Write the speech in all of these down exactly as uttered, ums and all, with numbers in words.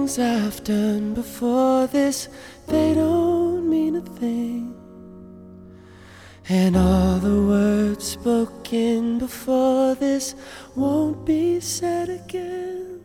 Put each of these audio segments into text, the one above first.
things I've done before this, they don't mean a thing. And all the words spoken before this won't be said again.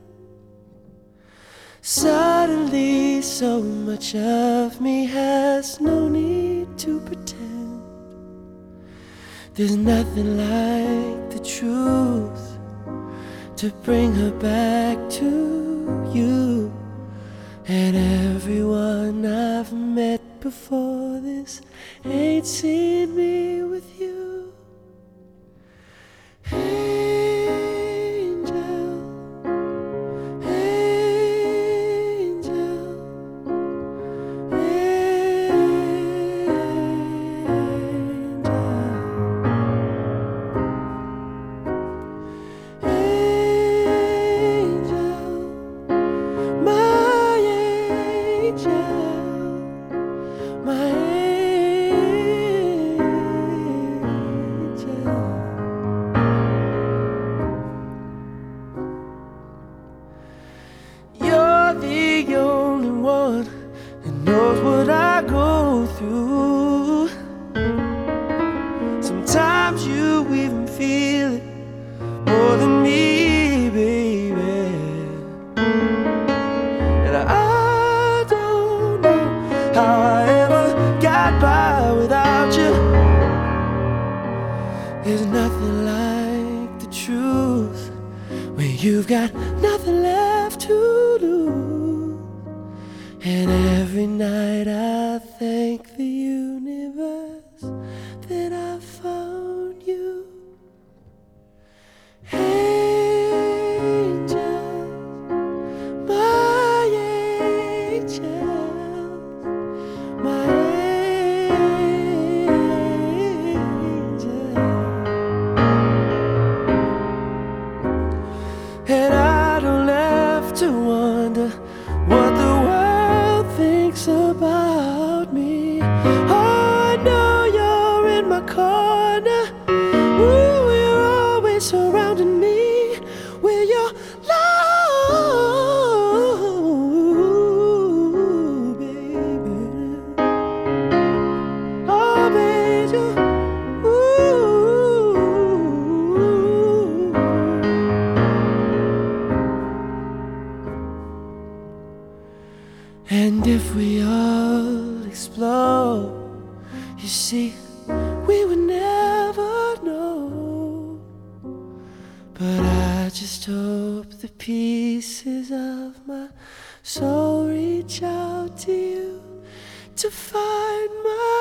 Suddenly so much of me has no need to pretend. There's nothing like the truth to bring her back to you. And everyone I've met before this ain't seen me with you. Angel, angel, angel, my angel, my angel. You're the only one who knows what I go through. Sometimes you even feel it more than me, baby. And I don't know how I ever got by without you. There's nothing like the truth when you've got nothing left to lose. And every night I thank the universe that I found you. Angels, my angels, my angels. And I don't have to wonder what the world thinks about me. Oh, I know you're in my corner. Ooh, you're always surrounding me with your love, baby. Oh, baby, ooh. And if we all explode, you see, we would never know. But I just hope the pieces of my soul reach out to you to find my